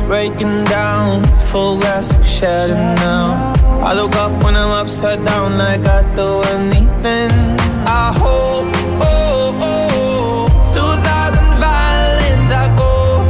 breaking down, full glass like shattered now. I look up when I'm upside down, like I'd do anything. I hope, 2,000 violins I go,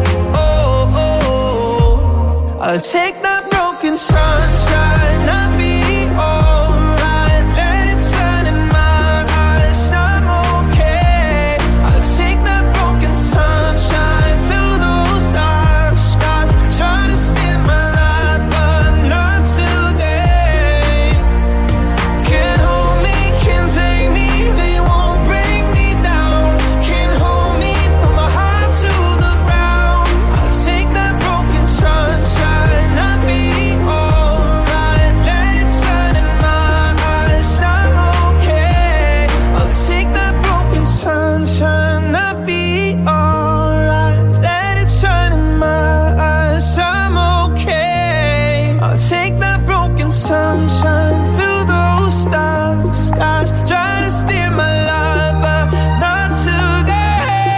I'll take that broken sunshine, I'll be alright. Let it shine in my eyes, I'm okay. I'll take that broken sunshine through those dark skies. Try to steal my light, but not today. Can't hold me, can't take me, they won't bring me down. Can't hold me, throw my heart to the ground. I'll take that broken sunshine, I'll be alright. Let it shine in my eyes, I'm okay. I'll take that broken sunshine, I'll be alright. Let it shine in my eyes, I'm okay. I'll take that broken sunshine through those dark skies. Try to steer my life, but not today.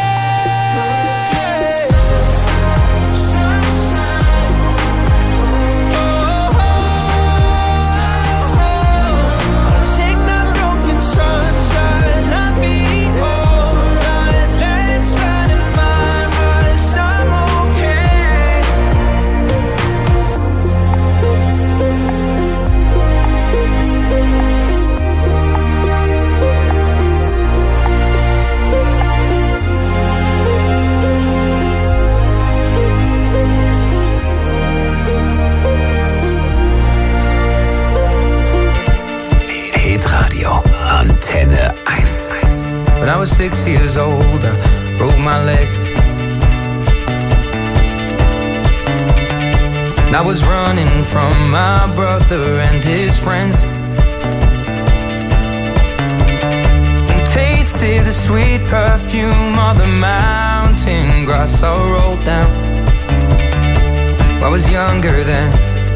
I'll take that broken sunshine, I'll be alright. Let it shine in my eyes, I'm okay. Hitradio Antenne 1. When I was 6 years old, I broke my leg. And I was running from my brother and his friends, and tasted the sweet perfume of the mountain grass I rolled down. I was younger then.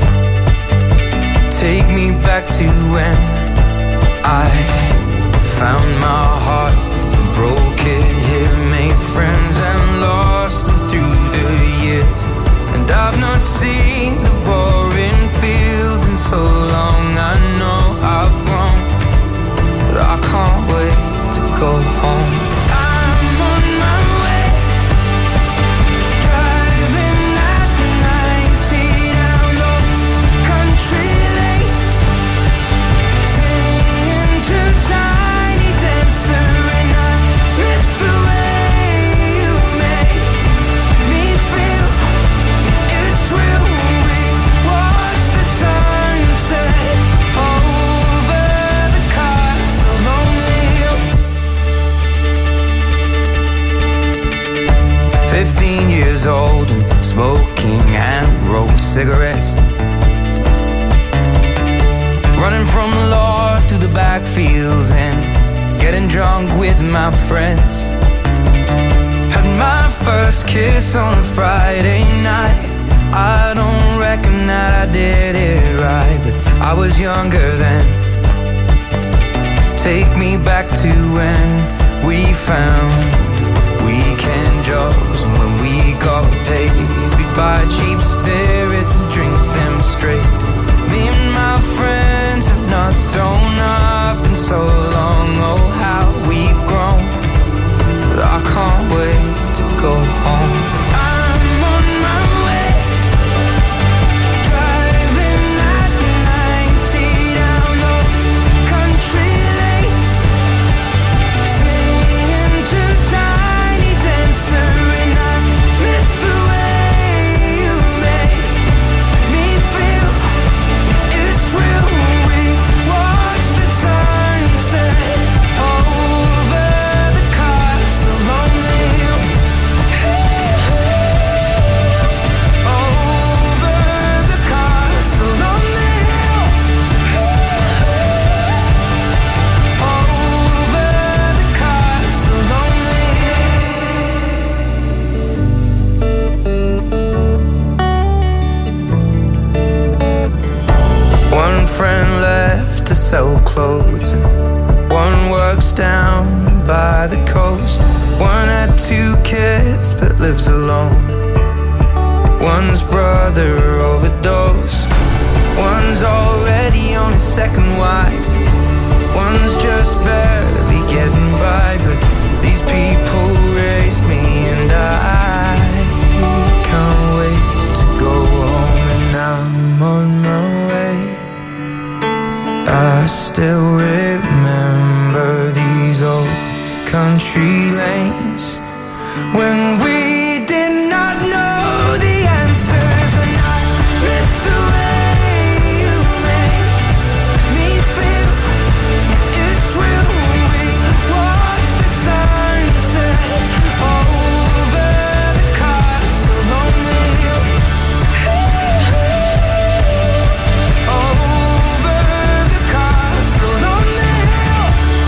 Take me back to when I found my heart, broke it here, made friends and lost them through the years. And I've not seen the boring fields in so long. I know I've grown, but I can't wait to go home. I'm on my way, driving at 90 down those country lanes, singing to Tiny Dancer, and I miss the way you make me feel. It's real. We watch the sunset over the castle on the hill. 15 years old and smoking hand-rolled cigarettes, running from the law through the backfields and getting drunk with my friends. Had my first kiss on a Friday night. I don't reckon that I did it right, but I was younger then. Take me back to when we found weekend jobs, and when we got paid, we'd buy cheap spirits and drink them straight. Me and my friends have not thrown up in so long. Oh, how we've grown, but I can't wait to go home. I'm on my way, driving at 90 down those country lanes, singing to Tiny Dancer, and I miss the way you make me feel. It's real. We watch the sunset over the castle on the hill. Over the castle on the hill. Over the castle on the hill. One friend left to sell clothes, and one works down by the coast. One had 2 kids but lives alone. One's brother overdosed. One's already on his second wife. One's just barely getting by. But these people raised me, and I can't wait to go home. And I'm on my way. I still remember these old country lanes when we did not know the answers. And I miss the way you make me feel. It's real when we watch the sunset over the castle on the hill. Over the castle on the hill.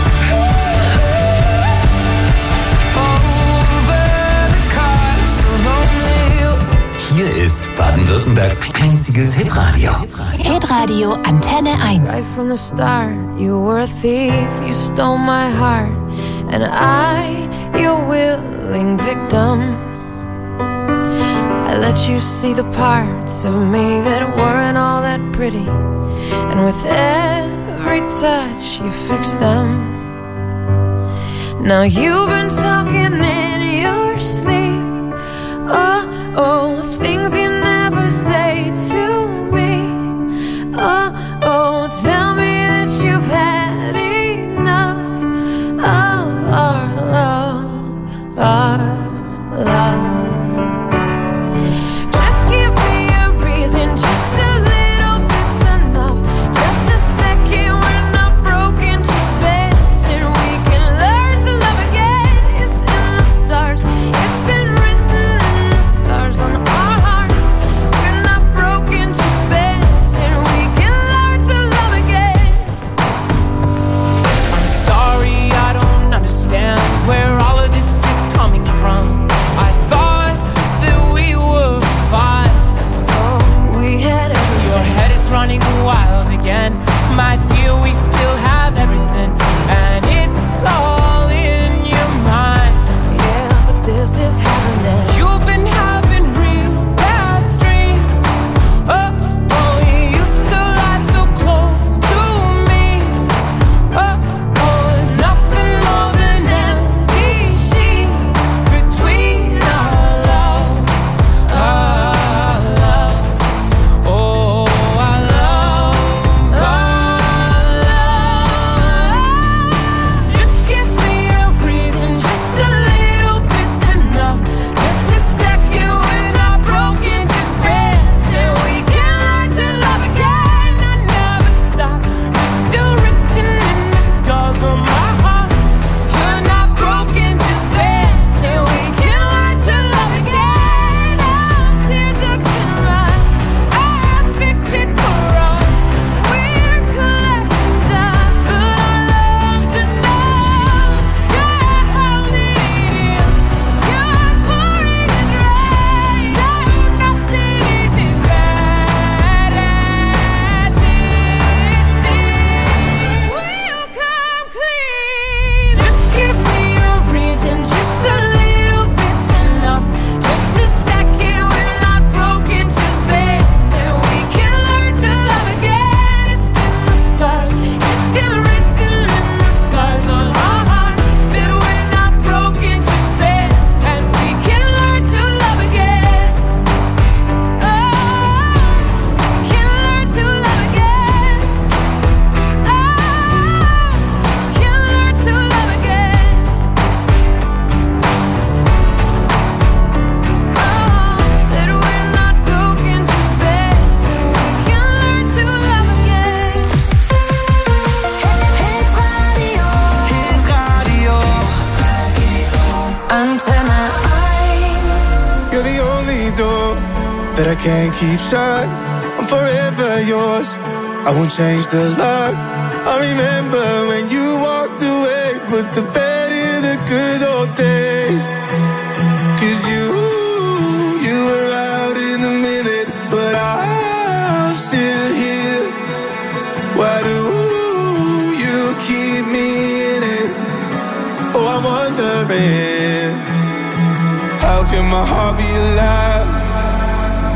Over the castle on the hill. Hier ist Baden-Württembergs einziges Hitradio. Hitradio Antenne 1. Right from the start, you were a thief, you stole my heart, and I, your willing victim. I let you see the parts of me that weren't all that pretty, and with every touch you fixed them. Now you've been talking in your sleep, oh, things you never say to me. Oh, tell me that you've had enough of our love. Just give me a reason, just a little bit's enough. Just a second, we're not broken, just bends, and we can learn to love again. It's in the stars, it's been written in the scars on our hearts. We're not broken, just bends, and we can learn to love again. I'm sorry, I don't understand where all of this is coming from. I thought that we were fine. Oh, we had everything. Your head is running wild again. My dear, we still have everything, and it's all in your mind. Yeah, but this is happening. You've been having real bad dreams. Oh, you used to lie so close to me. Oh, there's nothing more than empty sheets between our love. Oh, our love. Just give me a reason, just a little bit's enough. Just a second, we're not broken, just bends, and we can learn to love again. I never stop, you're still written in the scars on my heart. You're not broken, just bends, and we can learn to love again. Tear ducts and rust, I fix it for us. We're collecting dust, but our love's enough. You're holding it in, you're pouring it rain. Nothing is as bad as it seems. We'll come clean. Just give me a reason, just a little bit's enough. Just a second, we're not broken, just bends, and we can learn to love again. It's in the stars, it's been written in the scars on our hearts that we're not broken, just bends, and we can learn to love again. Oh, we can learn to love again. Oh, we can learn to love again. That we're not broken, just bends, and we can learn to love again. Hitradio. Antenne 1. You're the only door that I can't keep shut. I'm forever yours, I won't change the lock. I remember when you walked away, put the bed in the good old days. 'Cause you were out in a minute, but I'm still here. Why do you keep me in it? Oh, I'm wondering, how can my heart be alive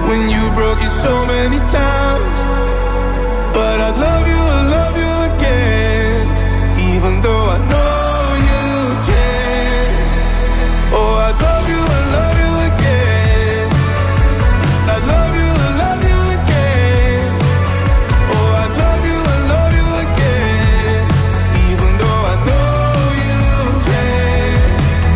when you broke it so many times. But I'd love you again, even though I know you can. Oh, I'd love you again. I'd love you again. Oh, I'd love you again, even though I know you can.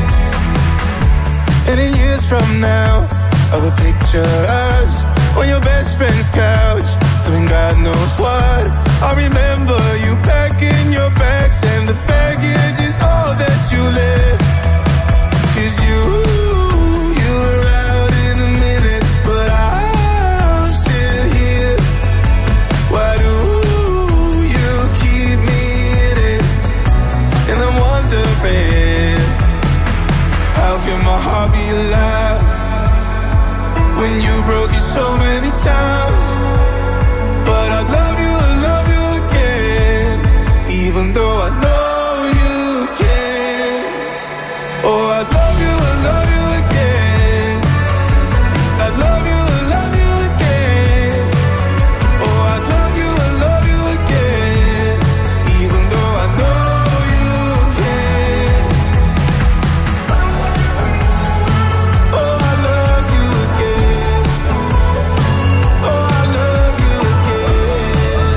And in years from now, I will picture us on your best friend's couch, doing God knows what. I remember you packing your bags, and the baggage is all that you left. 'Cause you were out in a minute, but I'm still here. Why do you keep me in it? And I'm wondering, how can my heart be alive when you broke it so many times? But I'd love you again, even though I know you can. Oh, I'd love you again. I'd love you again. Oh, I'd love you again, even though I know you can. Oh, I love you again. Oh, I love you again,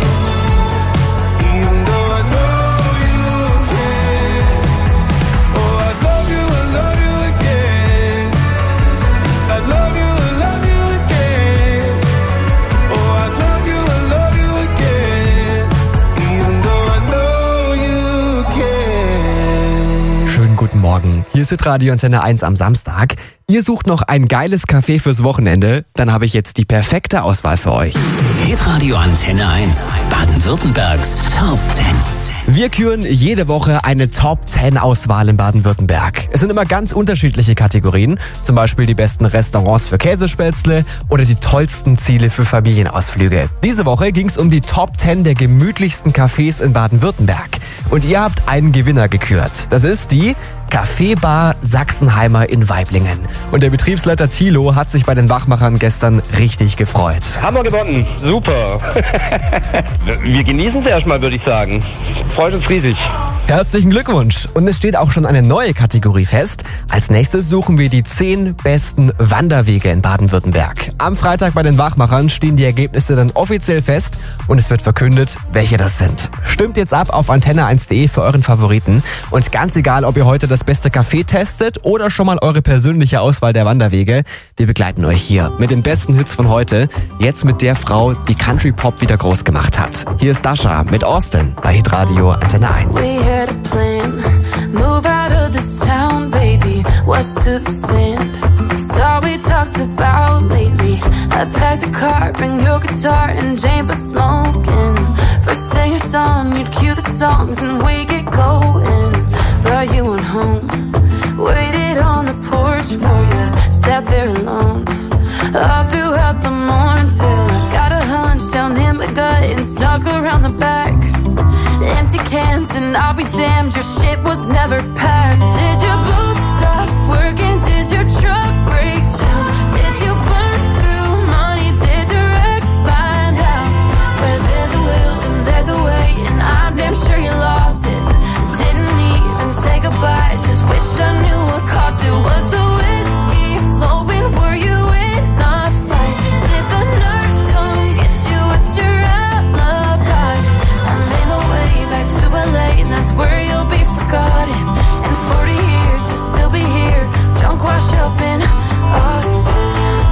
even though I know you can. Oh, I'd love you again. I'd love you again. Oh, I'd love you again, even though I know you can. Schönen guten Morgen. Hier ist Radio Antenne 1 am Samstag. Ihr sucht noch ein geiles Café fürs Wochenende? Dann habe ich jetzt die perfekte Auswahl für euch. Hitradio Antenne 1. Baden-Württembergs Top 10. Wir küren jede Woche eine Top 10 Auswahl in Baden-Württemberg. Es sind immer ganz unterschiedliche Kategorien, zum Beispiel die besten Restaurants für Käsespätzle oder die tollsten Ziele für Familienausflüge. Diese Woche ging es um die Top 10 der gemütlichsten Cafés in Baden-Württemberg. Und ihr habt einen Gewinner gekürt. Das ist die Kaffeebar Sachsenheimer in Waiblingen. Und der Betriebsleiter Thilo hat sich bei den Wachmachern gestern richtig gefreut. Haben wir gewonnen. Super. Wir genießen es erstmal, würde ich sagen. Freut uns riesig. Herzlichen Glückwunsch! Und es steht auch schon eine neue Kategorie fest. Als nächstes suchen wir die 10 besten Wanderwege in Baden-Württemberg. Am Freitag bei den Wachmachern stehen die Ergebnisse dann offiziell fest und es wird verkündet, welche das sind. Stimmt jetzt ab auf antenne1.de für euren Favoriten. Und ganz egal, ob ihr heute das beste Café testet oder schon mal eure persönliche Auswahl der Wanderwege, wir begleiten euch hier mit den besten Hits von heute. Jetzt mit der Frau, die Country Pop wieder groß gemacht hat. Hier ist Dasha mit Austin bei Hitradio Antenne 1. We had a plan, move out of this town, baby, west to the sand. It's all we talked about lately. I packed the car, bring your guitar and Jane for smoking. First thing it's on, you'd cue the songs and we get going. But you went home, waited on the porch for you, sat there alone. All throughout the morning till I got a hunch down in my gut and snuck around the back. Empty cans and I'll be damned, your shit was never packed. Did your boots stop working? Did your truck break down? Did you burn through money? Did your ex find out? Where there's a will and there's a way, and I'm damn sure you lost it. Didn't even say goodbye, just wish I knew what cost it. Was the whiskey flowing? Were you in a fight? Did the nurse come get you? What's your alibi? I made my way back to LA, and that's where you'll be forgotten. In 40 years, you'll still be here, drunk, washed up in Austin.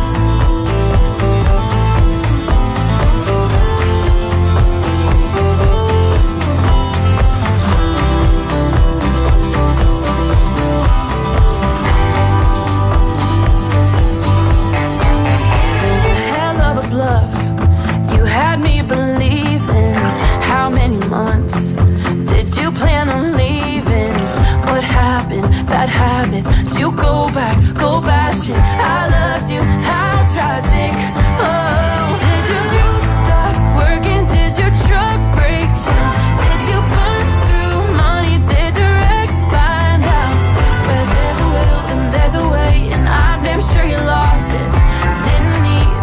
Hell of a bluff, you had me believing. How many months did you plan on leaving? What happened? Bad habits. Did you go back, go bashing? I loved you, how tragic. Oh, did your boots stop working? Did your truck break down? Did you burn through money? Did your ex find out? Where there's a will and there's a way, and I'm damn sure you lost it. Didn't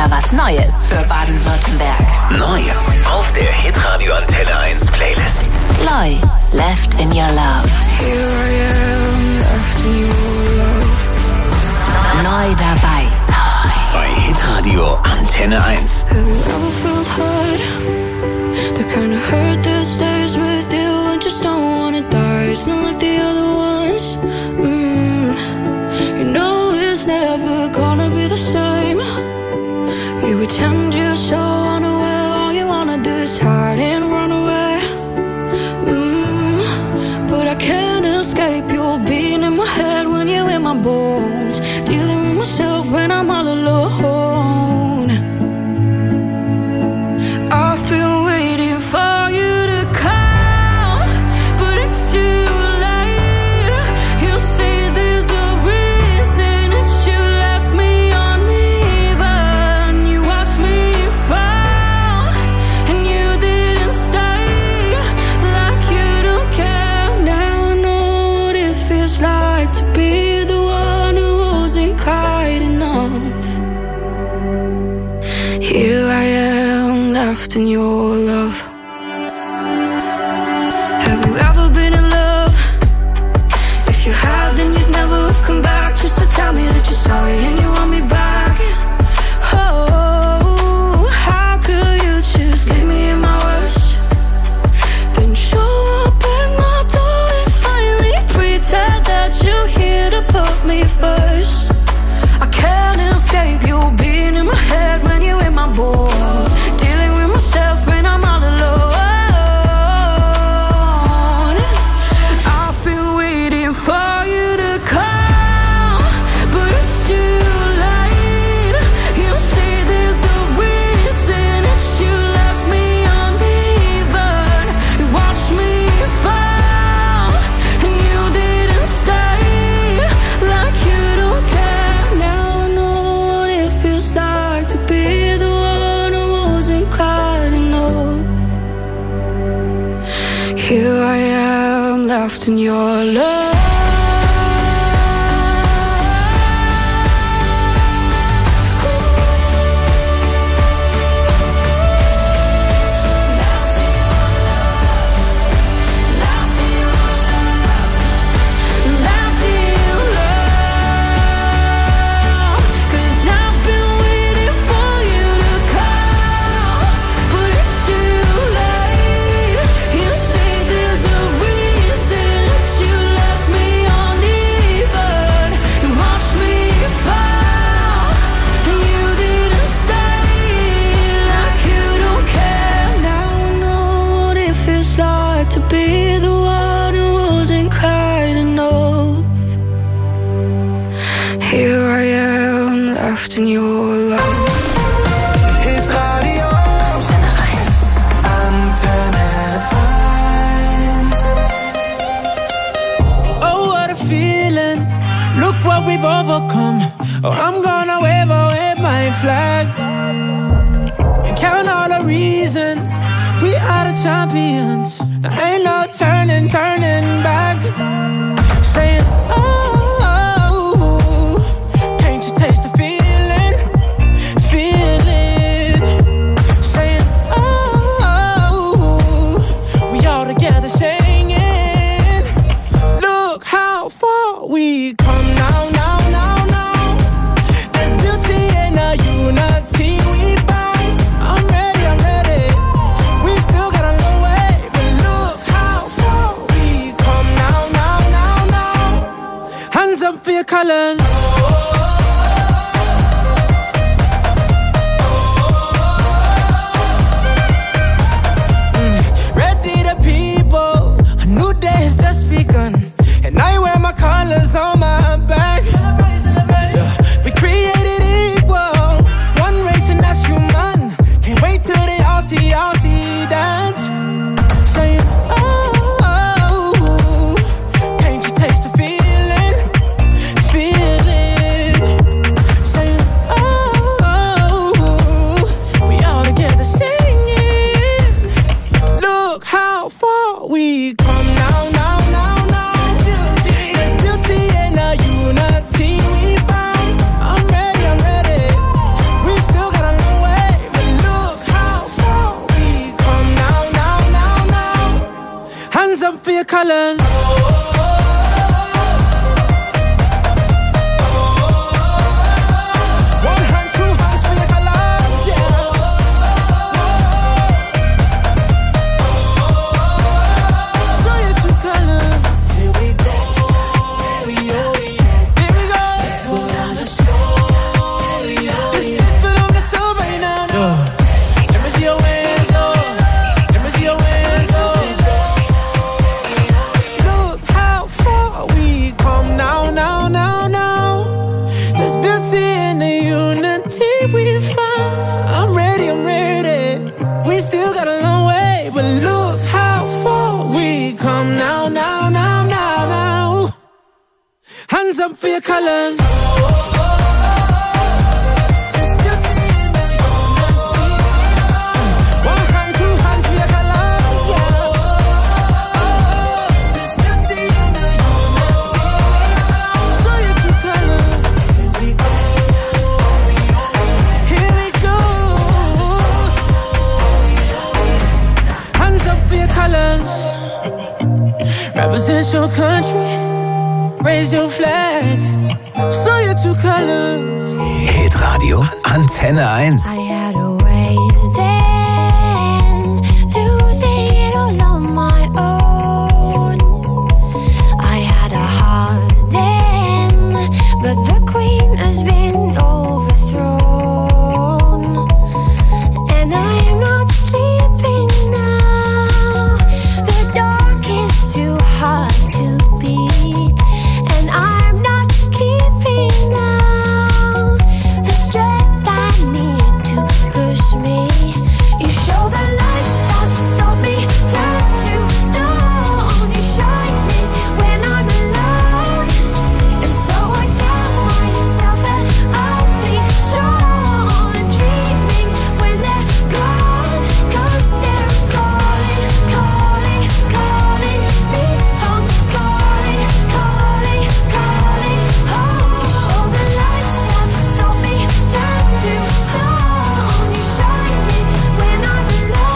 Mal was Neues für Baden-Württemberg. Neu auf der Hitradio Antenne 1 Playlist. Loi, Left in Your Love. Here I am, left in your love. Neu dabei. Bei Hitradio Antenne 1. Have you ever felt hurt? The kind of hurt that stays with you and just don't wanna die. It's not like the other ones. You know it's never gonna be the same. You pretend you're so unaware. All you wanna do is hide and run away. But I can't escape your being in my head when you're in my bones. Dealing with myself when I'm all alone. I've been waiting for you to come, but it's too late. You say there's a reason that you left me uneven. You watched me fall, and you didn't stay. Like you don't care. Now I know what it feels like to be the one who wasn't quite enough. Here I am, left in your love. Have you ever been in love? If you have, then you'd never have come back just to tell me that you're sorry and you want me back. Oh, how could you just leave me in my worst? Then show up at my door and finally pretend that you're here to put me first. I can't escape you being in my head when you're in my bones. Dealing with myself when I'm all alone. I've been waiting for you to come, but it's too late. You say there's a reason that you left me uneven. You watched me fall, and you didn't stay. Like you don't care. Now I know what it feels like to be the one who wasn't quite enough. Here I am, left in your love. To be the one who wasn't quite enough. Here I am, left in your love. Hitradio Antenne 1. Antenne 1. Oh, what a feeling. Look what we've overcome. Oh, I'm gonna wave away my flag and count all the reasons we are the champions. There ain't no turning back. Saying, oh, can't you taste the feeling? Saying, oh, we all together singing. Look how far we come now. There's beauty in the unity we find. I'm ready. We still got a long way, but look how far we come now. Hands up for your colors. Ready the people, a new day has just begun, and I wear my colors on my back. Yeah. We created equal, one race and that's human. Can't wait till they all see that. Saying, oh, can't you taste the feeling? colors. One hand, two hands for your colors, yeah. Show your true colors. Here we go. Here we go. Let's put on the show. Let's put on the show right now. Let me see your hands up. Let me see your hands up. Look how far we come now, now, now, now. There's beauty in the unity we found. I'm ready, I'm ready. We still got a long way, but look how far we come now, now, now, now, now. Hands up for your colors. There's beauty in the unity. One hand, two hands for your colors, yeah. There's beauty in the unity. Show your true colors. Here we go. Here we go. Hands up for your colors. Represent your country. Raise your flag. Show your true colors. Hitradio Antenne 1. I had a way then, losing it all on my own. I had a heart then, but the queen has been overthrown. And I am not sleeping now. The dark is too hard to beat, and I'm not keeping now the strength I need to push me. You show the lights that stop me, turn to stone. You shine me when I'm alone, and so I tell myself that I'll be strong. Dreaming when they're gone, 'cause they're calling, calling, calling me home. Calling, calling, calling home. You show the lights that stop me, turn to stone. You shine me when I'm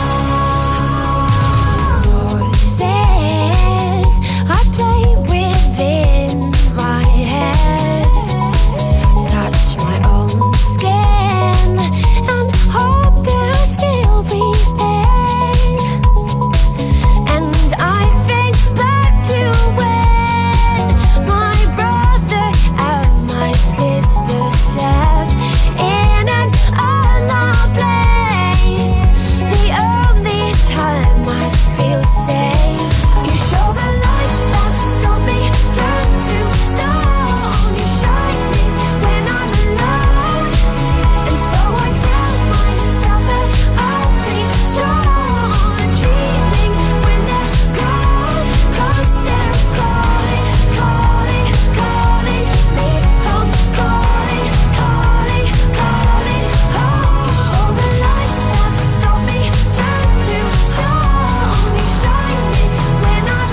alone. Voices I play within my head, touch my own skin, and hope they'll still be there. And I think back to when my brother and my sister slept in an unknown place. The only time I feel safe. You show the lights that stop me, turn to stone. You shine me when I'm alone, and so I tell myself that I'll be strong. Dreaming when they're gone, 'cause they're calling, calling, calling me home. Calling, calling, calling home. You show the lights that stop me, turn to stone. You shine me when I'm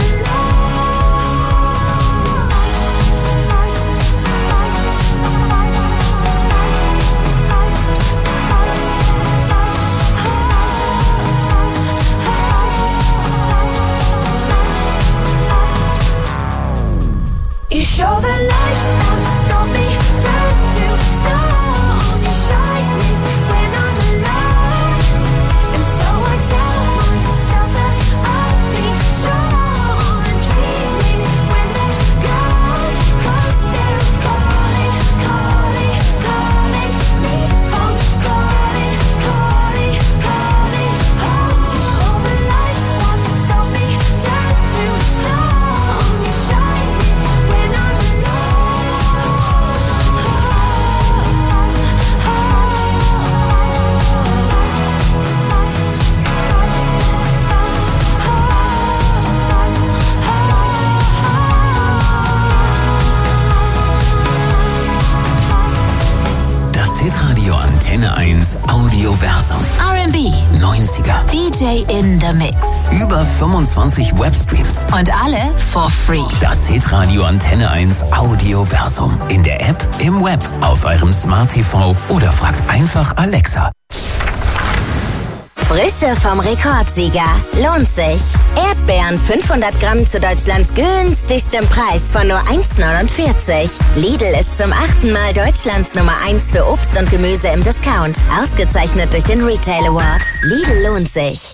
You show the lights that stop me, turn to stone. You shine me when I'm alone, and so I tell myself that I'll be strong. Dreaming when they're gone, 'cause they're calling, calling, calling me home. Calling, calling, calling home. You show the lights that stop me, turn to stone. You shine me when I'm Das Hitradio Antenne 1 Audioversum. R&B, 90er. DJ in the Mix. Über 25 Webstreams. Und alle for free. Das Hitradio Antenne 1 Audioversum. In der App, im Web, auf eurem Smart TV oder fragt einfach Alexa. Frische vom Rekordsieger. Lohnt sich. Erdbeeren 500 Gramm zu Deutschlands günstigstem Preis von nur 1,49. Lidl ist zum 8. Mal Deutschlands Nummer 1 für Obst und Gemüse im Discount. Ausgezeichnet durch den Retail Award. Lidl lohnt sich.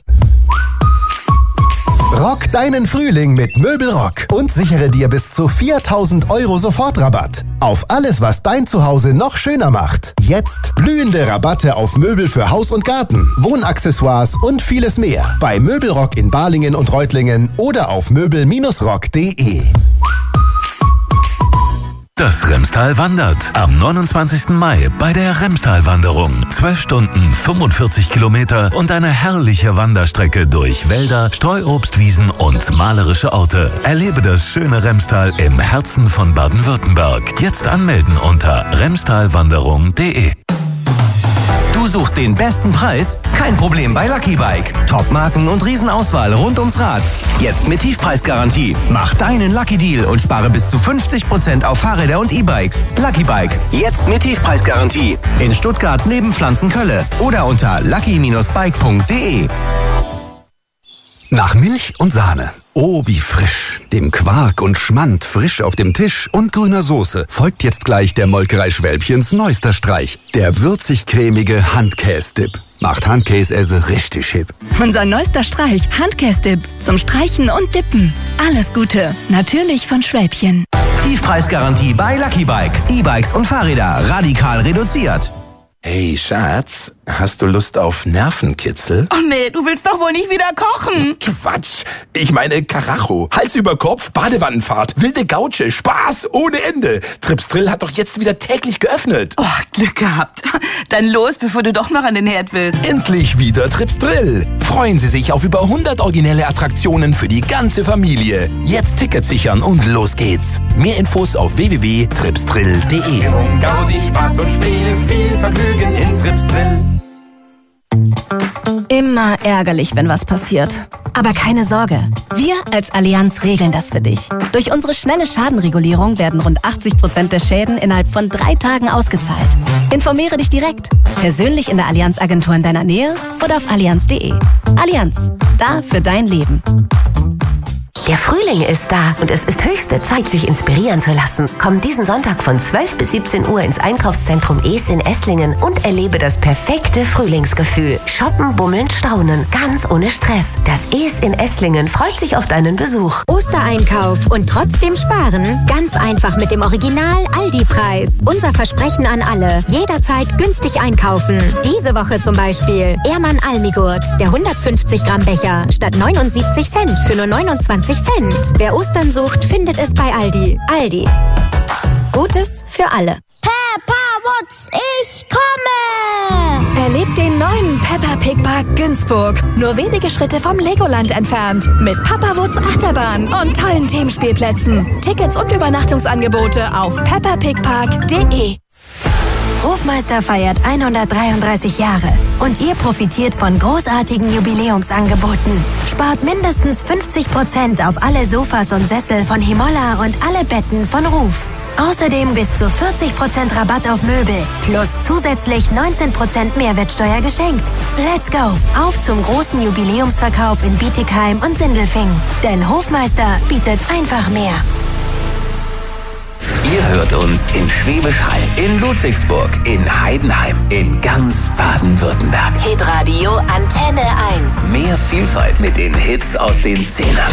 Rock deinen Frühling mit Möbelrock und sichere dir bis zu 4.000 € Sofortrabatt. Auf alles, was dein Zuhause noch schöner macht. Jetzt blühende Rabatte auf Möbel für Haus und Garten, Wohnaccessoires und vieles mehr. Bei Möbelrock in Balingen und Reutlingen oder auf möbel-rock.de. Das Remstal wandert am 29. Mai bei der Remstal-Wanderung. 12 Stunden, 45 Kilometer und eine herrliche Wanderstrecke durch Wälder, Streuobstwiesen und malerische Orte. Erlebe das schöne Remstal im Herzen von Baden-Württemberg. Jetzt anmelden unter remstalwanderung.de. Du suchst den besten Preis? Kein Problem bei Lucky Bike. Top-Marken und Riesenauswahl rund ums Rad. Jetzt mit Tiefpreisgarantie. Mach deinen Lucky Deal und spare bis zu 50% auf Fahrräder und E-Bikes. Lucky Bike. Jetzt mit Tiefpreisgarantie. In Stuttgart neben Pflanzenkölle oder unter lucky-bike.de. Nach Milch und Sahne. Oh, wie frisch. Dem Quark und Schmand frisch auf dem Tisch und grüner Soße folgt jetzt gleich der Molkerei Schwälbchens neuester Streich. Der würzig-cremige Handkäse-Dip. Macht Handkäse richtig hip. Unser neuester Streich, Handkäse-Dip. Zum Streichen und Dippen. Alles Gute. Natürlich von Schwälbchen. Tiefpreisgarantie bei Lucky Bike. E-Bikes und Fahrräder radikal reduziert. Hey Schatz, hast du Lust auf Nervenkitzel? Oh nee, du willst doch wohl nicht wieder kochen. Quatsch, ich meine Karacho. Hals über Kopf, Badewannenfahrt, wilde Gautsche, Spaß ohne Ende. Tripsdrill hat doch jetzt wieder täglich geöffnet. Oh, Glück gehabt. Dann los, bevor du doch noch an den Herd willst. Endlich wieder Tripsdrill. Freuen Sie sich auf über 100 originelle Attraktionen für die ganze Familie. Jetzt Tickets sichern und los geht's. Mehr Infos auf www.tripsdrill.de. Gaudi, Spaß und Spiel, viel Vergnügen in Tripsdrill. Immer ärgerlich, wenn was passiert. Aber keine Sorge, wir als Allianz regeln das für dich. Durch unsere schnelle Schadenregulierung werden rund 80% der Schäden innerhalb von 3 Tagen ausgezahlt. Informiere dich direkt, persönlich in der Allianz-Agentur in deiner Nähe oder auf allianz.de. Allianz, da für dein Leben. Der Frühling ist da und es ist höchste Zeit, sich inspirieren zu lassen. Komm diesen Sonntag von 12 bis 17 Uhr ins Einkaufszentrum Es in Esslingen und erlebe das perfekte Frühlingsgefühl. Shoppen, bummeln, staunen, ganz ohne Stress. Das Es in Esslingen freut sich auf deinen Besuch. Ostereinkauf und trotzdem sparen? Ganz einfach mit dem Original Aldi-Preis. Unser Versprechen an alle. Jederzeit günstig einkaufen. Diese Woche zum Beispiel Ehrmann Almigurt, der 150 Gramm Becher, statt 79 Cent für nur 29 Cent. Wer Ostern sucht, findet es bei Aldi. Aldi. Gutes für alle. Peppa Woods, ich komme! Erlebt den neuen Peppa Pig Park Günzburg. Nur wenige Schritte vom Legoland entfernt. Mit Papa Woods Achterbahn und tollen Themenspielplätzen. Tickets und Übernachtungsangebote auf peppapigpark.de. Hofmeister feiert 133 Jahre und ihr profitiert von großartigen Jubiläumsangeboten. Spart mindestens 50% auf alle Sofas und Sessel von Himolla und alle Betten von Ruf. Außerdem bis zu 40% Rabatt auf Möbel plus zusätzlich 19% Mehrwertsteuer geschenkt. Let's go! Auf zum großen Jubiläumsverkauf in Bietigheim und Sindelfingen. Denn Hofmeister bietet einfach mehr. Ihr hört uns in Schwäbisch Hall, in Ludwigsburg, in Heidenheim, in ganz Baden-Württemberg. Hitradio Antenne 1. Mehr Vielfalt mit den Hits aus den 10ern.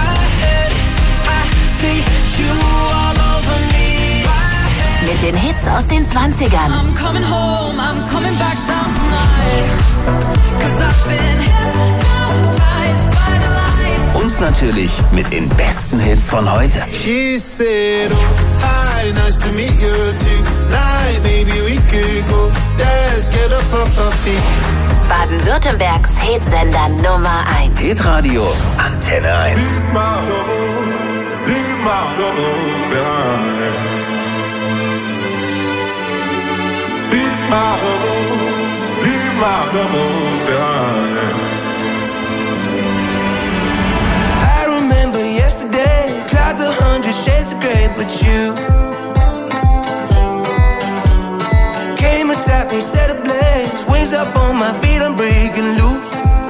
Mit den Hits aus den 20ern. I'm coming home, I'm coming back down tonight. 'Cause I've been hypnotized by the lights. Und natürlich mit den besten Hits von heute. She said, oh, hi, nice to meet you tonight. Maybe we could go, let's get up off our feet. Baden-Württembergs Hitsender Nummer 1. Hitradio Antenne 1. I remember yesterday, clouds 100 shades of grey, but you came and sat me, set ablaze, wings up on my feet, I'm breaking loose.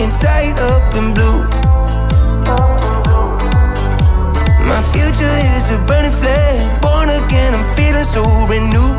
and tied up in blue. My future is a burning flame. Born again, I'm feeling so renewed.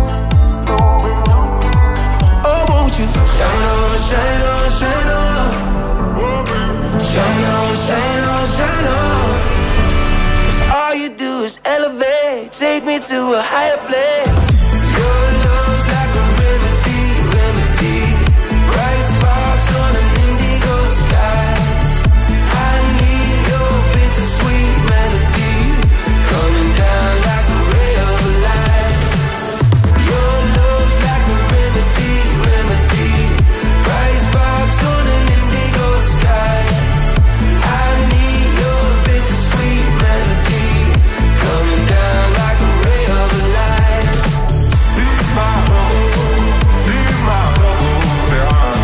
Oh, won't you shine on, shine on, shine on. Shine on, shine on, shine on. 'Cause all you do is elevate. Take me to a higher place. Your love's like a remedy, remedy. Bright sparks on an indigo sky. I need your bittersweet melody coming down like a ray of light. Your love's like a remedy, remedy. Bright sparks on an indigo sky. I need your bittersweet melody coming down like a ray of light. Leave my home behind.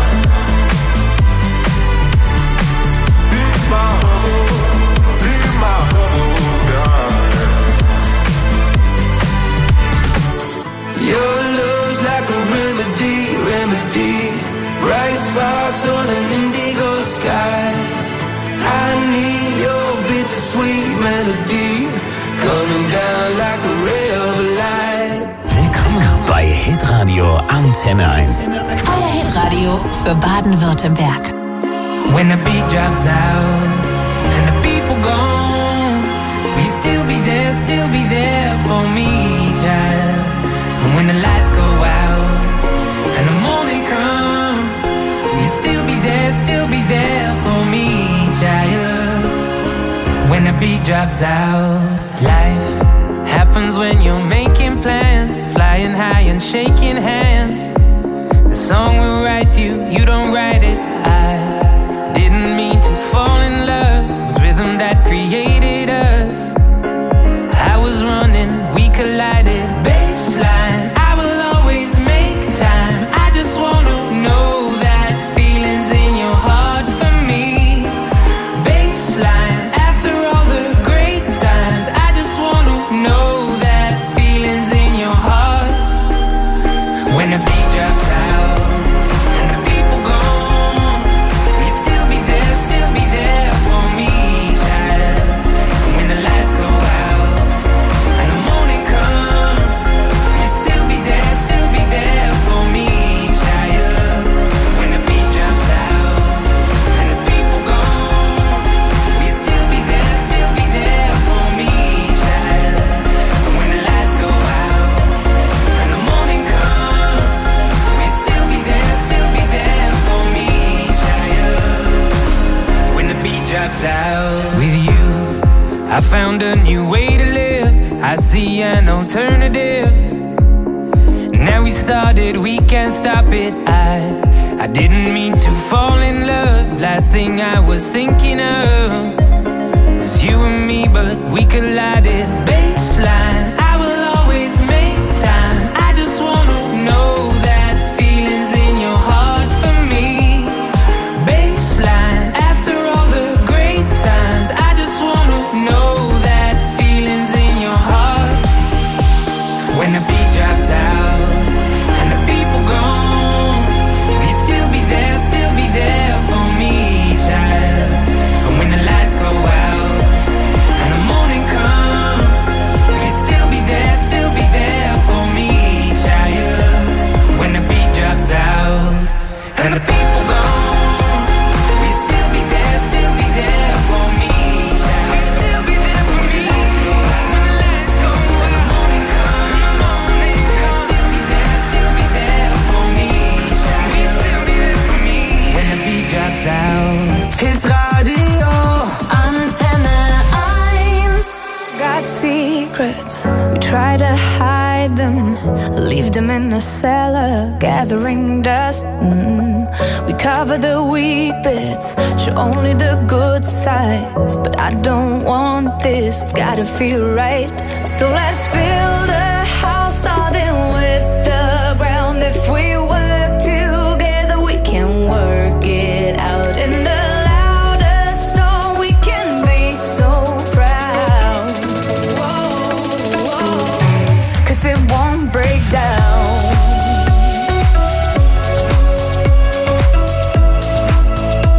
Leave my home behind. Your love's like a remedy, remedy. Bright sparks on an indigo sky. I need your bittersweet melody coming down like a ray of light. Willkommen bei Hitradio Antenne 1. Euer Hitradio für Baden-Württemberg. When the beat drops out and the people gone, will you still be there for me, child? And when the lights go out and the morning come, will you still be there for me, child? When the beat drops out, life happens when you're making plans, flying high and shaking hands. The song will write you, you don't write it. I didn't mean to fall in love, it was rhythm that created us. I was running, we collided, baseline. I will always make time. I just wanna know that feelings in your heart for me. Baseline, after all the great times, I just wanna know that feelings in your heart. When the beat drops out and the people gone, will you still be there for me, child? And when the lights go out and the morning come, will you still be there for me, child? When the beat drops out and the people gone, will you still be there for me, child? And when the lights go out and the morning come, will you still be there for me, child? When the beat drops out. With you, I found a new way to live. I see an alternative. Now we started, we can't stop it. I didn't mean to fall in love. Last thing I was thinking of was you and me, but we collided. Baseline, I will always make time. I just wanna know that feelings in your heart for me. Baseline, after all the great times, I just wanna know that feelings in your heart. When the beat drops out and the people gone, will you still be there for me, child? And when the lights go out and the morning come, will you still be there for me, child? When the beat drops out and the people gone, will you still be there for me, child? Will you still be there for me? When the lights go out and the morning come, will you still be there for me, child? Will you still be there for me? When the beat drops out. Hitradio Antenne 1. Got secrets, we try to hide them, leave them in the cellar, gathering dust. We cover the weak bits, show only the good sides. But I don't want this, it's gotta feel right. So let's build a house starting with the ground. If we work together, we can work it out. In the loudest storm, we can be so proud. Whoa. 'Cause it won't break down.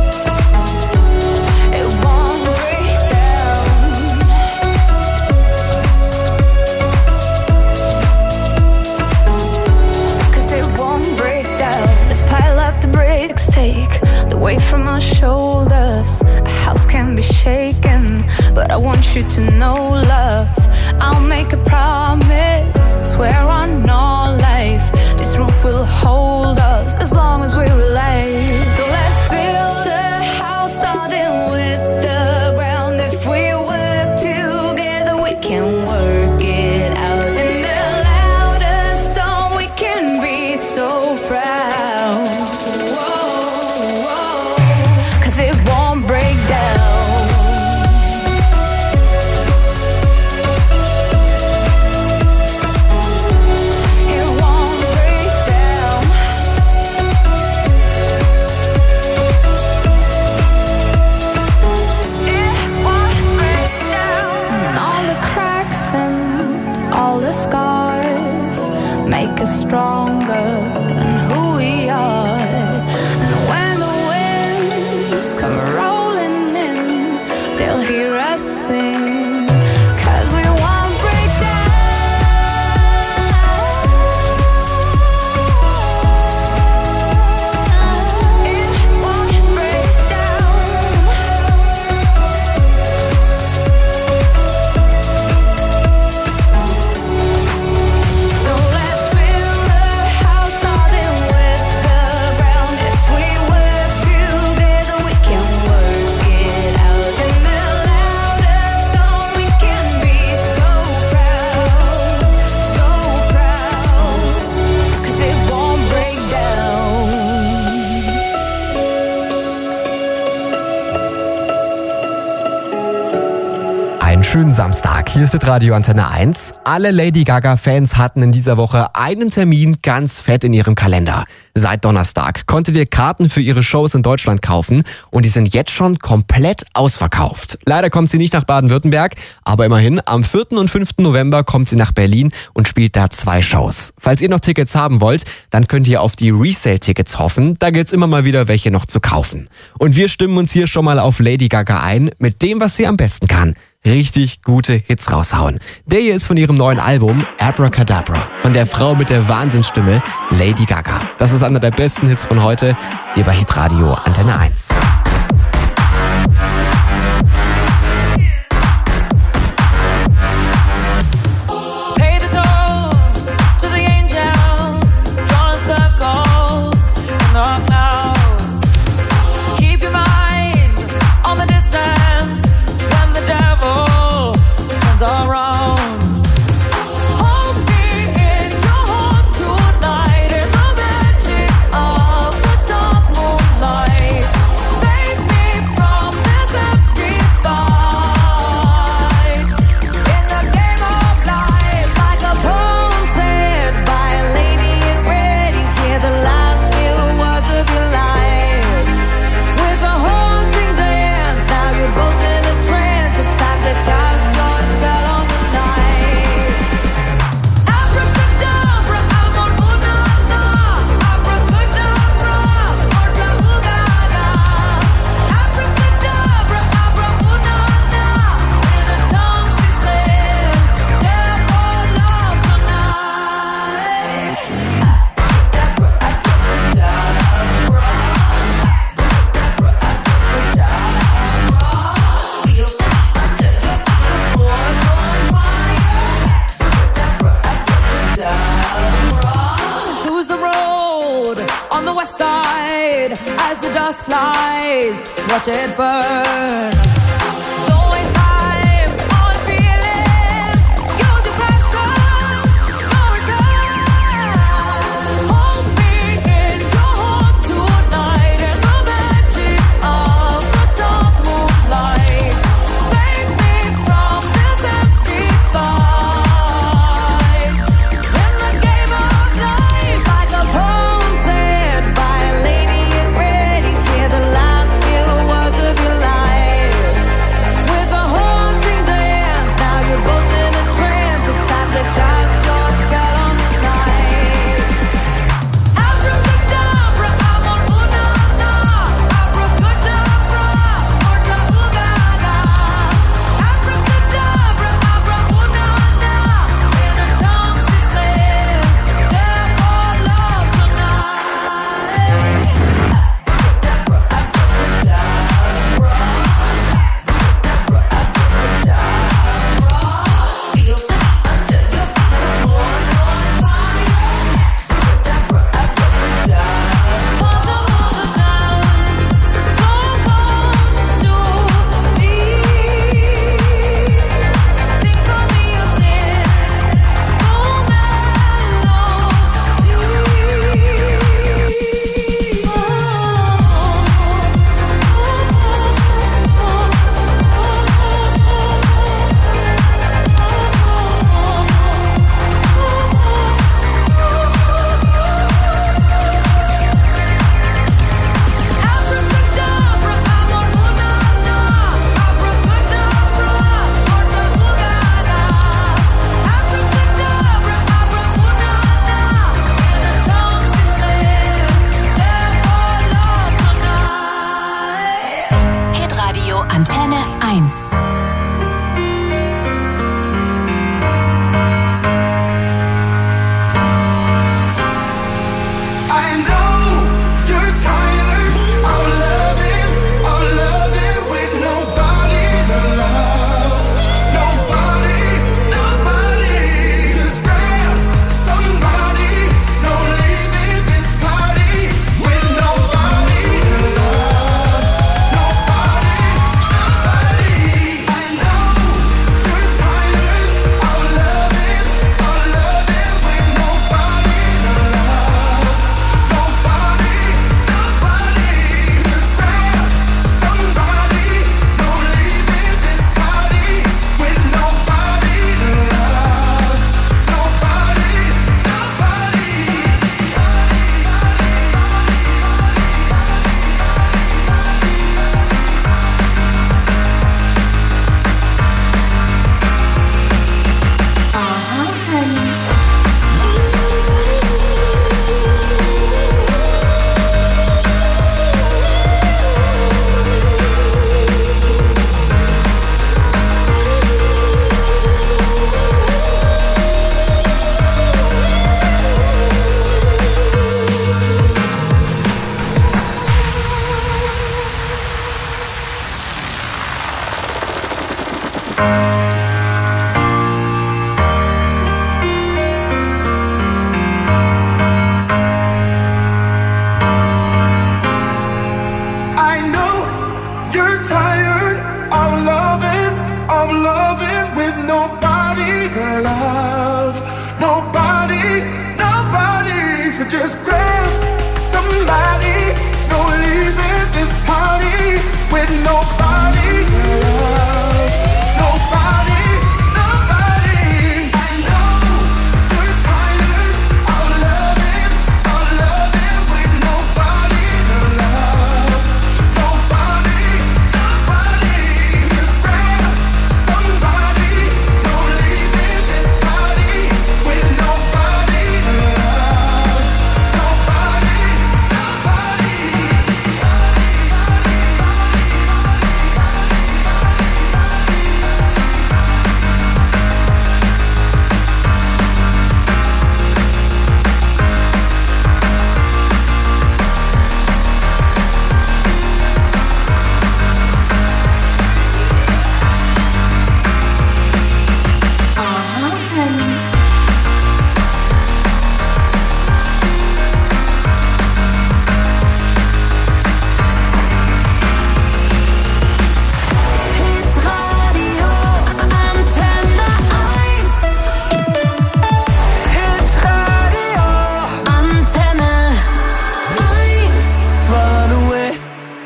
weight from our shoulders. A house can be shaken, but I want you to know, love, I'll make a promise, swear on all life, this roof will hold us as long as we're alive. So let's build a house starting with the ground. If we work together, we can work it out. And the louder storm, we can be so proud. Whoa, whoa, 'cause it won't break down. Scars make us stronger than who we are. And when the winds come rolling in, they'll hear us sing, 'cause we won't break down. It won't break down. Schönen Samstag. Hier ist das Radio Antenne 1. Alle Lady Gaga-Fans hatten in dieser Woche einen Termin ganz fett in ihrem Kalender. Seit Donnerstag konntet ihr Karten für ihre Shows in Deutschland kaufen und die sind jetzt schon komplett ausverkauft. Leider kommt sie nicht nach Baden-Württemberg, aber immerhin am 4. und 5. November kommt sie nach Berlin und spielt da 2 Shows. Falls ihr noch Tickets haben wollt, dann könnt ihr auf die Resale-Tickets hoffen. Da gibt's immer mal wieder welche noch zu kaufen. Und wir stimmen uns hier schon mal auf Lady Gaga ein mit dem, was sie am besten kann. Richtig gute Hits raushauen. Der hier ist von ihrem neuen Album Abracadabra, von der Frau mit der Wahnsinnsstimme Lady Gaga. Das ist einer der besten Hits von heute, hier bei Hitradio Antenne 1. As the dust flies, watch it burn.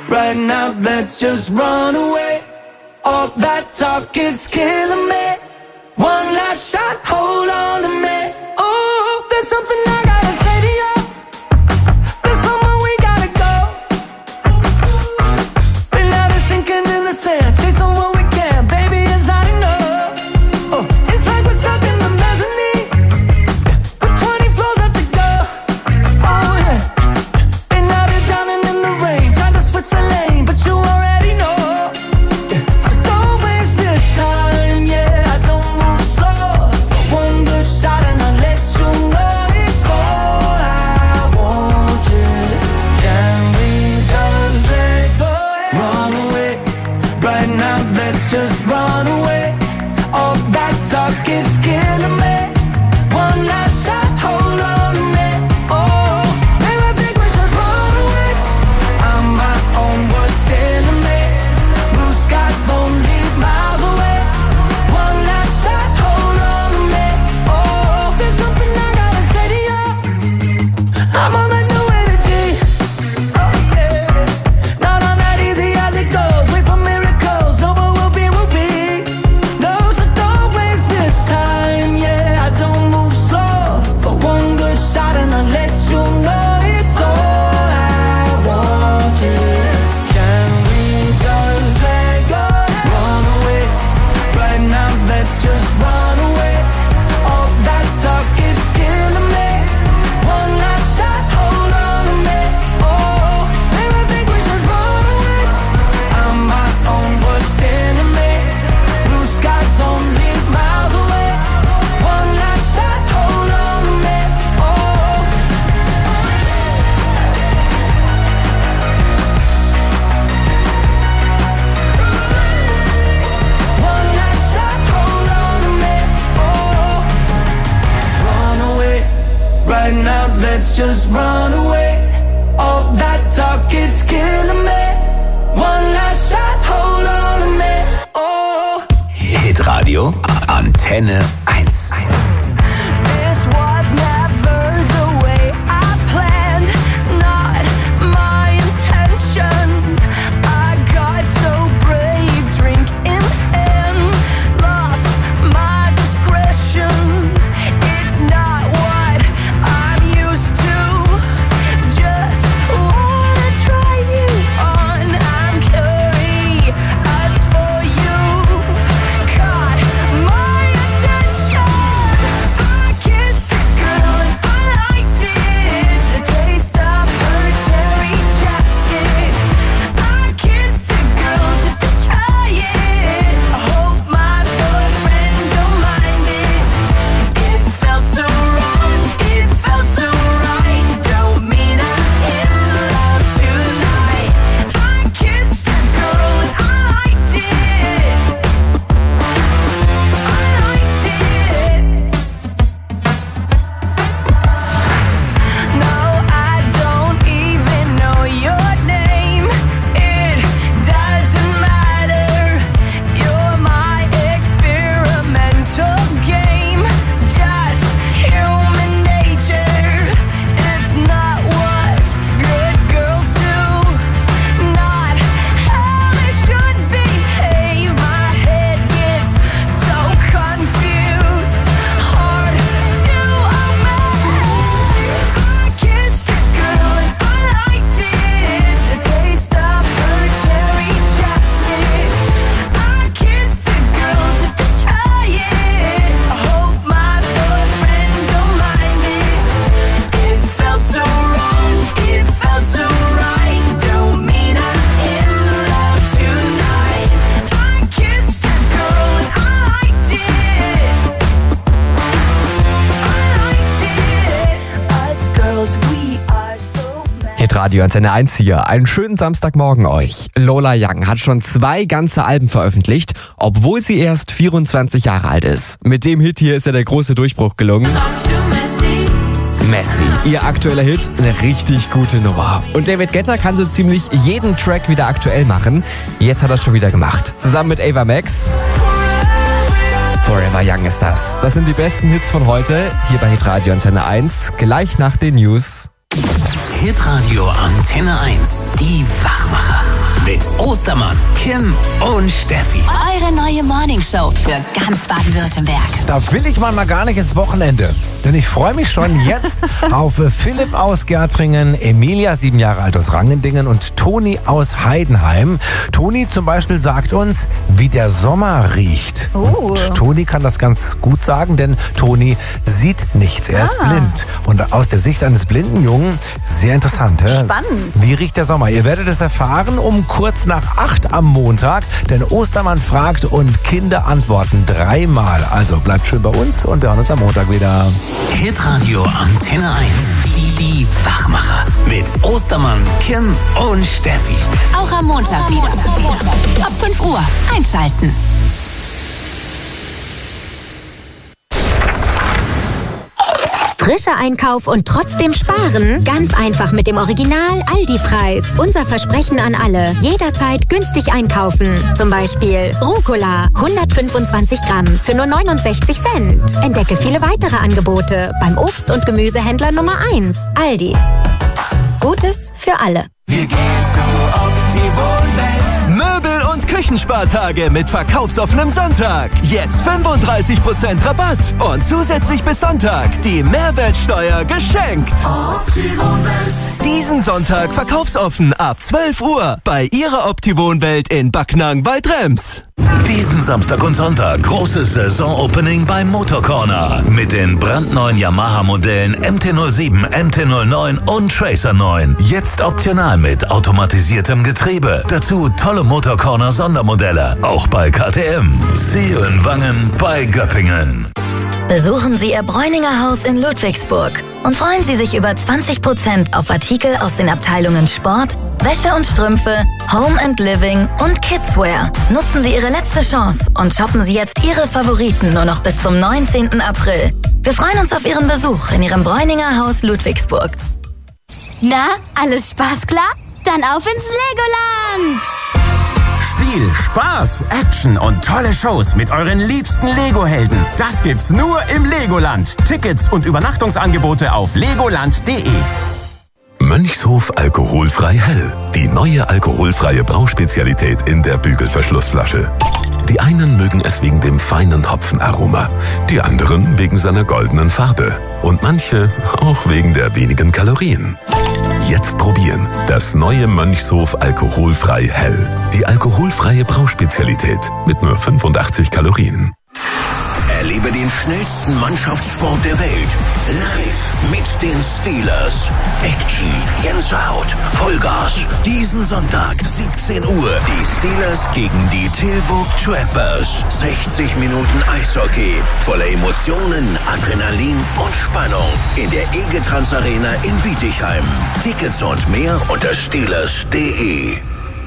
Right now, let's just run away. All that talk is killing me. One last shot, hold on to me. Oh, there's something I gotta say to you. There's somewhere we gotta go. Been out of sinking in the sand, chasing what we can. Baby, it's not enough. Oh, it's like we're stuck in the mezzanine with 20 floors left to go. Oh yeah. Been out here drowning in the rain, trying to switch the lane, but you already know. Yeah. So don't waste this time, yeah. I don't move slow. One good shot and I'll let you know it's all I want, yeah. Can we just let go? Run away. Right now, let's just run away. All that talk is killing me. One last shot, hold on to me. Oh, baby, I think we should run away. I'm my own worst enemy. Blue skies only miles away. One last shot, hold on to me. Oh, there's something I gotta say to you. I'm on that new energy. Oh yeah, not on that easy as it goes. Wait for miracles. No, but we'll be. No, so don't waste this time. Yeah, I don't move slow, but one good shot and I'll let you know it's all I want. Yeah, can we just let go? Run away. Right now, let's just run away. All that talk is killing me. One last shot, hold on to me. Oh, baby, I think we should run away. I'm my own worst enemy. Blue skies only miles away. One last shot, hold on to me. Oh, one last shot, hold on to me. Oh, run away. Right now, let's just run away. All that talk is killing me. One last shot, hold on to me. Oh. Hitradio Antenne 1. This was never the way I planned, not my intention. I got so brave, drink in hand, lost my discretion. It's not what I'm used to. Just wanna try you on. I'm curious for you. Caught my attention. I kissed a girl and I liked it. The taste of her cherry chapstick. I kissed a girl just to try it. I hope my boyfriend don't mind it. It felt so wrong, it felt so right. Don't mean I'm in love tonight. I kissed a girl and I liked it. I liked it. No, I don't even know your name. It doesn't matter. You're my experimental game. Just human nature. It's not what good girls do. Not how they should behave. My head gets so confused. Hard to obey. I kissed a girl and I liked it. The taste of her cherry chapstick. I kissed a girl just to try it. I hope my boyfriend don't mind it. It felt so wrong, it felt so right. Don't mean I'm in love tonight. I kissed a girl and I liked it. I liked it. Us girls, we are so Hitradio Antenne 1 hier. Einen schönen Samstagmorgen euch. Lola Young hat schon 2 ganze Alben veröffentlicht, obwohl sie erst 24 Jahre alt ist. Mit dem Hit hier ist ja der große Durchbruch gelungen. Messi, ihr aktueller Hit, eine richtig gute Nummer. Und David Guetta kann so ziemlich jeden Track wieder aktuell machen. Jetzt hat er es schon wieder gemacht. Zusammen mit Ava Max. Forever Young ist das. Das sind die besten Hits von heute, hier bei Hitradio Antenne 1, gleich nach den News. Hitradio Antenne 1. Die Wachmacher. Mit Ostermann, Kim und Steffi. Eure neue Morningshow für ganz Baden-Württemberg. Da will ich mal gar nicht ins Wochenende. Denn ich freue mich schon jetzt auf Philipp aus Gärtringen, Emilia, 7 Jahre alt aus Rangendingen und Toni aus Heidenheim. Toni zum Beispiel sagt uns, wie der Sommer riecht. Und Toni kann das ganz gut sagen, denn Toni sieht nichts. Er ist blind. Und aus der Sicht eines blinden Jungen, sehr interessant. Spannend. Wie riecht der Sommer? Ihr werdet es erfahren um kurz nach 8 am Montag. Denn Ostermann fragt und Kinder antworten 3-mal. Also bleibt schön bei uns und wir hören uns am Montag wieder. Hitradio Antenne 1. Die Wachmacher. Mit Ostermann, Kim und Steffi. Auch am Montag wieder. Ab 5 Uhr einschalten. Frischer Einkauf und trotzdem sparen? Ganz einfach mit dem Original Aldi-Preis. Unser Versprechen an alle. Jederzeit günstig einkaufen. Zum Beispiel Rucola 125 Gramm für nur 69 Cent. Entdecke viele weitere Angebote beim Obst- und Gemüsehändler Nummer 1. Aldi. Gutes für alle. Wir gehen zu Optiwohnwelt. Möbel- und Küchenspartage mit verkaufsoffenem Sonntag. Jetzt 35% Rabatt. Und zusätzlich bis Sonntag die Mehrwertsteuer geschenkt. Optiwohnwelt. Diesen Sonntag verkaufsoffen ab 12 Uhr bei Ihrer Optiwohnwelt in Backnang bei Trems. Diesen Samstag und Sonntag großes Saisonopening beim Motorcorner mit den brandneuen Yamaha-Modellen MT-07, MT-09 und Tracer 9. Jetzt optional mit automatisiertem Getriebe. Dazu tolle Motorcorner-Sondermodelle, auch bei KTM. See you in Wangen bei Göppingen. Besuchen Sie Ihr Bräuninger Haus in Ludwigsburg und freuen Sie sich über 20% auf Artikel aus den Abteilungen Sport, Wäsche und Strümpfe, Home and Living und Kidswear. Nutzen Sie Ihre letzte Chance und shoppen Sie jetzt Ihre Favoriten nur noch bis zum 19. April. Wir freuen uns auf Ihren Besuch in Ihrem Bräuninger Haus Ludwigsburg. Na, alles Spaß klar? Dann auf ins Legoland! Spiel, Spaß, Action und tolle Shows mit euren liebsten Lego-Helden. Das gibt's nur im Legoland. Tickets und Übernachtungsangebote auf legoland.de. Mönchshof alkoholfrei hell. Die neue alkoholfreie Brauspezialität in der Bügelverschlussflasche. Die einen mögen es wegen dem feinen Hopfenaroma, die anderen wegen seiner goldenen Farbe und manche auch wegen der wenigen Kalorien. Jetzt probieren das neue Mönchshof alkoholfrei hell. Die alkoholfreie Brauspezialität mit nur 85 Kalorien. Erlebe den schnellsten Mannschaftssport der Welt. Live mit den Steelers. Action, Gänsehaut, Vollgas. Diesen Sonntag, 17 Uhr. Die Steelers gegen die Tilburg Trappers. 60 Minuten Eishockey. Voller Emotionen, Adrenalin und Spannung. In der Egetrans Arena in Bietigheim. Tickets und mehr unter steelers.de.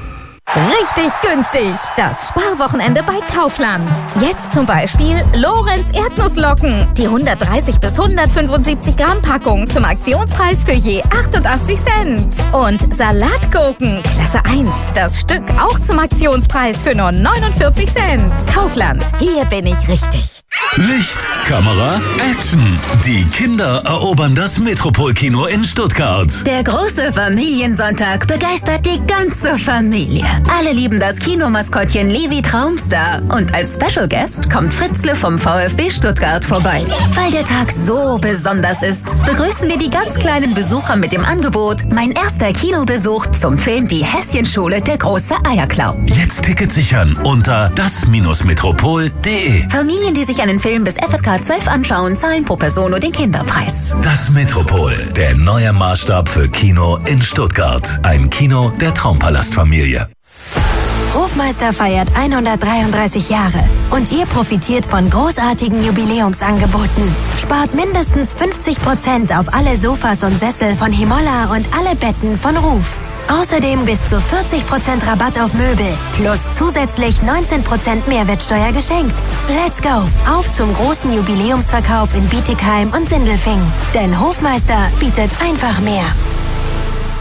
Richtig günstig. Das Sparwochenende bei Kaufland. Jetzt zum Beispiel Lorenz Erdnusslocken. Die 130 bis 175 Gramm Packung zum Aktionspreis für je 88 Cent. Und Salatgurken, Klasse 1. Das Stück auch zum Aktionspreis für nur 49 Cent. Kaufland. Hier bin ich richtig. Licht, Kamera, Action. Die Kinder erobern das Metropolkino in Stuttgart. Der große Familiensonntag begeistert die ganze Familie. Alle lieben das Kinomaskottchen Levi Traumstar. Und als Special Guest kommt Fritzle vom VfB Stuttgart vorbei. Weil der Tag so besonders ist, begrüßen wir die ganz kleinen Besucher mit dem Angebot Mein erster Kinobesuch zum Film Die Häschenschule, der große Eierklau. Jetzt Ticket sichern unter das-metropol.de. Familien, die sich einen Film bis FSK 12 anschauen, zahlen pro Person nur den Kinderpreis. Das Metropol, der neue Maßstab für Kino in Stuttgart. Ein Kino der Traumpalastfamilie. Hofmeister feiert 133 Jahre und ihr profitiert von großartigen Jubiläumsangeboten. Spart mindestens 50% auf alle Sofas und Sessel von Himolla und alle Betten von Ruf. Außerdem bis zu 40% Rabatt auf Möbel plus zusätzlich 19% Mehrwertsteuer geschenkt. Let's go! Auf zum großen Jubiläumsverkauf in Bietigheim und Sindelfingen. Denn Hofmeister bietet einfach mehr.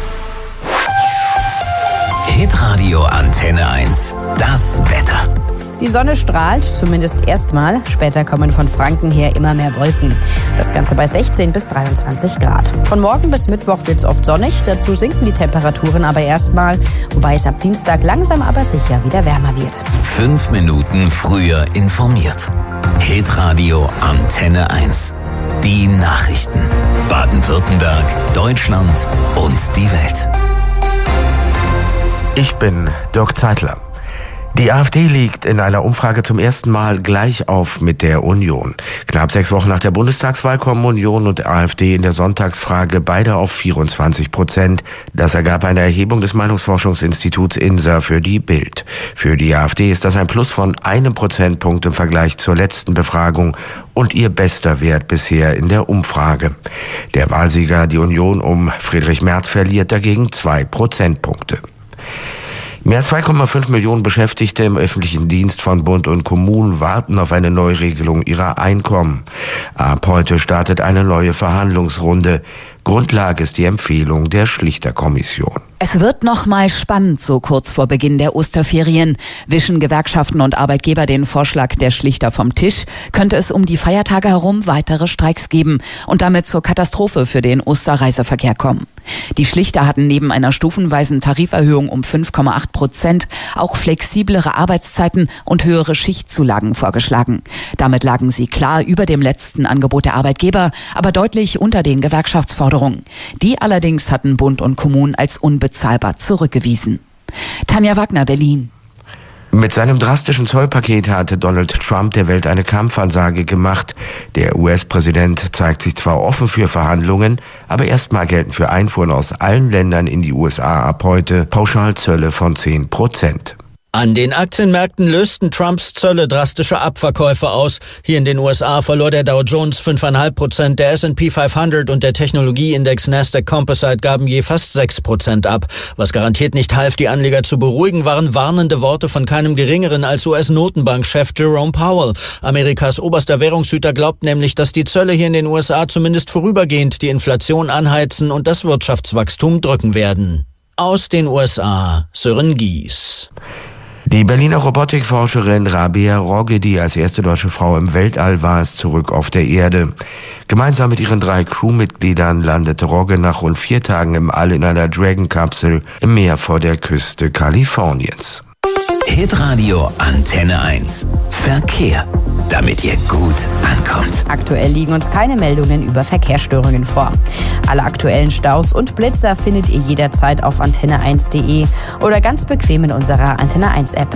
Hitradio Antenne 1. Das Wetter. Die Sonne strahlt, zumindest erstmal. Später kommen von Franken her immer mehr Wolken. Das Ganze bei 16 bis 23 Grad. Von morgen bis Mittwoch wird es oft sonnig. Dazu sinken die Temperaturen aber erstmal, wobei es ab Dienstag langsam aber sicher wieder wärmer wird. 5 Minuten früher informiert. Hitradio Antenne 1. Die Nachrichten. Baden-Württemberg, Deutschland und die Welt. Ich bin Dirk Zeitler. Die AfD liegt in einer Umfrage zum ersten Mal gleich auf mit der Union. Knapp 6 Wochen nach der Bundestagswahl kommen Union und AfD in der Sonntagsfrage beide auf 24%. Das ergab eine Erhebung des Meinungsforschungsinstituts INSA für die Bild. Für die AfD ist das ein Plus von 1 Prozentpunkt im Vergleich zur letzten Befragung und ihr bester Wert bisher in der Umfrage. Der Wahlsieger, die Union um Friedrich Merz, verliert dagegen 2 Prozentpunkte. Mehr als 2,5 Millionen Beschäftigte im öffentlichen Dienst von Bund und Kommunen warten auf eine Neuregelung ihrer Einkommen. Ab heute startet eine neue Verhandlungsrunde. Grundlage ist die Empfehlung der Schlichterkommission. Es wird noch mal spannend, so kurz vor Beginn der Osterferien. Wischen Gewerkschaften und Arbeitgeber den Vorschlag der Schlichter vom Tisch, könnte es um die Feiertage herum weitere Streiks geben und damit zur Katastrophe für den Osterreiseverkehr kommen. Die Schlichter hatten neben einer stufenweisen Tariferhöhung um 5,8% auch flexiblere Arbeitszeiten und höhere Schichtzulagen vorgeschlagen. Damit lagen sie klar über dem letzten Angebot der Arbeitgeber, aber deutlich unter den Gewerkschaftsforderungen. Die allerdings hatten Bund und Kommunen als unbezahlbar zurückgewiesen. Tanja Wagner, Berlin. Mit seinem drastischen Zollpaket hatte Donald Trump der Welt eine Kampfansage gemacht. Der US-Präsident zeigt sich zwar offen für Verhandlungen, aber erstmal gelten für Einfuhren aus allen Ländern in die USA ab heute Pauschalzölle von 10%. An den Aktienmärkten lösten Trumps Zölle drastische Abverkäufe aus. Hier in den USA verlor der Dow Jones 5,5%, der S&P 500 und der Technologieindex Nasdaq Composite gaben je fast 6% ab. Was garantiert nicht half, die Anleger zu beruhigen, waren warnende Worte von keinem geringeren als US-Notenbankchef Jerome Powell. Amerikas oberster Währungshüter glaubt nämlich, dass die Zölle hier in den USA zumindest vorübergehend die Inflation anheizen und das Wirtschaftswachstum drücken werden. Aus den USA, Sören Gies. Die Berliner Robotikforscherin Rabea Rogge, die als erste deutsche Frau im Weltall war, ist zurück auf der Erde. Gemeinsam mit ihren 3 Crewmitgliedern landete Rogge nach rund 4 Tagen im All in einer Dragon-Kapsel im Meer vor der Küste Kaliforniens. Hitradio Antenne 1. Verkehr, damit ihr gut ankommt. Aktuell liegen uns keine Meldungen über Verkehrsstörungen vor. Alle aktuellen Staus und Blitzer findet ihr jederzeit auf antenne1.de oder ganz bequem in unserer Antenne 1 App.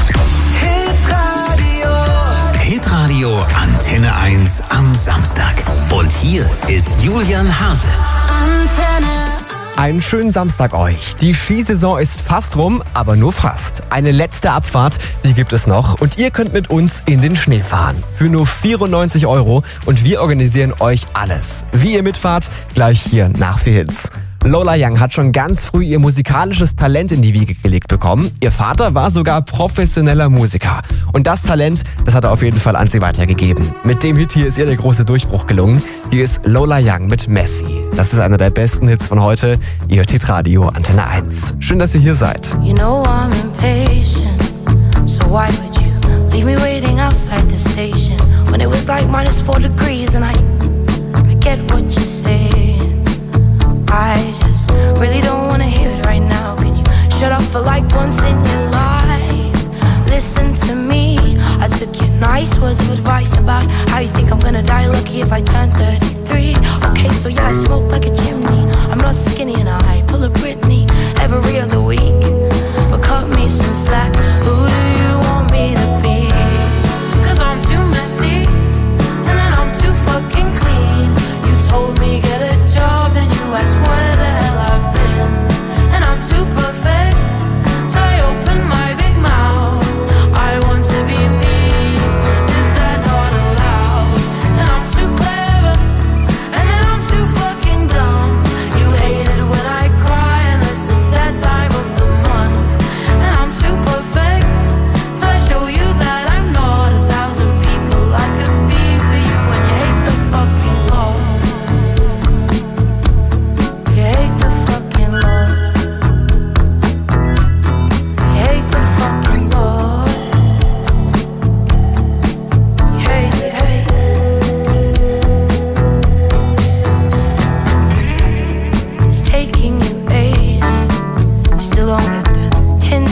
Hitradio Antenne 1 am Samstag. Und hier ist Julian Hase. Antenne. Einen schönen Samstag euch. Die Skisaison ist fast rum, aber nur fast. Eine letzte Abfahrt, die gibt es noch und ihr könnt mit uns in den Schnee fahren. Für nur 94 € und wir organisieren euch alles. Wie ihr mitfahrt, gleich hier nach 4 Hits. Lola Young hat schon ganz früh ihr musikalisches Talent in die Wiege gelegt bekommen. Ihr Vater war sogar professioneller Musiker. Und das Talent, das hat er auf jeden Fall an sie weitergegeben. Mit dem Hit hier ist ihr der große Durchbruch gelungen. Hier ist Lola Young mit Messi. Das ist einer der besten Hits von heute. Ihr hört Hitradio Antenne 1. Schön, dass ihr hier seid. You know I'm impatient, so why would you leave me waiting outside the station when it was like -4 degrees and I get what you're saying. I just really don't wanna hear it right now. Can you shut up for like once in your life? Listen to me. I took your nice words of advice about how you think I'm gonna die lucky if I turn 33. Okay, so yeah, I smoke like a chimney. I'm not skinny and I pull a Britney every other week. But cut me some slack. Who do you want me to be? 'Cause I'm too messy and then I'm too fucking clean. You told me get a job and you asked where the hell I've been. And I'm too perfect till I open my big mouth. I want to be me, is that not allowed? And I'm too clever and then I'm too fucking dumb. You hate it when I cry unless it's that time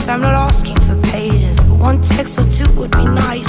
I'm not asking for pages, but one text or two would be nice.